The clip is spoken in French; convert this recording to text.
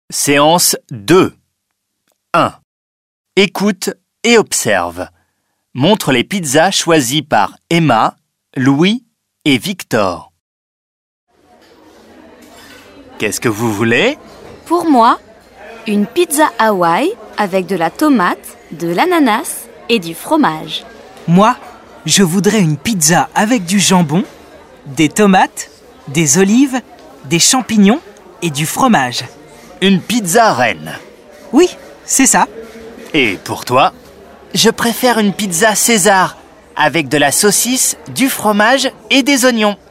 Séance 2. 1. Écoute et observe. Montre les pizzas choisies par Emma, Louis et Victor. Qu'est-ce que vous voulez? Pour moi, une pizza Hawaï avec de la tomate, de l'ananas et du fromage. Moi, je voudrais une pizza avec du jambon, des tomates, des olives, des champignons et du fromage. Une pizza reine. Oui, c'est ça. Et pour toi? Je préfère une pizza César avec de la saucisse, du fromage et des oignons.